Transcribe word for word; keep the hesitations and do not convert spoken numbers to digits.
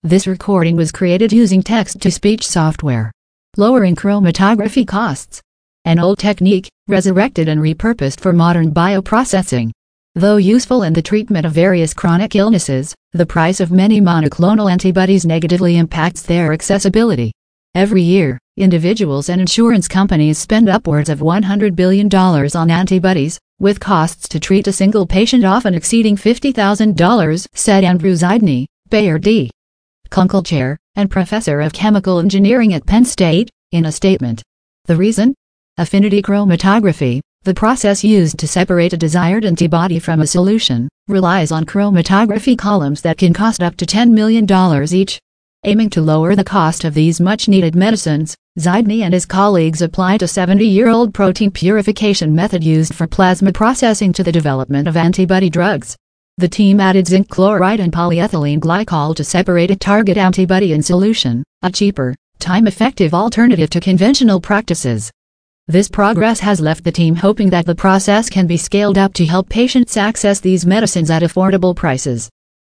This recording was created using text-to-speech software, lowering chromatography costs. An old technique, resurrected and repurposed for modern bioprocessing. Though useful in the treatment of various chronic illnesses, the price of many monoclonal antibodies negatively impacts their accessibility. Every year, individuals and insurance companies spend upwards of one hundred billion dollars on antibodies, with costs to treat a single patient often exceeding fifty thousand dollars, said Andrew Zidny, Bayer D. Kunkel Chair and Professor of Chemical Engineering at Penn State, in a statement. The reason? Affinity chromatography, the process used to separate a desired antibody from a solution, relies on chromatography columns that can cost up to ten million dollars each. Aiming to lower the cost of these much-needed medicines, Zidny and his colleagues applied a seventy-year-old protein purification method used for plasma processing to the development of antibody drugs. The team added zinc chloride and polyethylene glycol to separate a target antibody in solution, a cheaper, time-effective alternative to conventional practices. This progress has left the team hoping that the process can be scaled up to help patients access these medicines at affordable prices.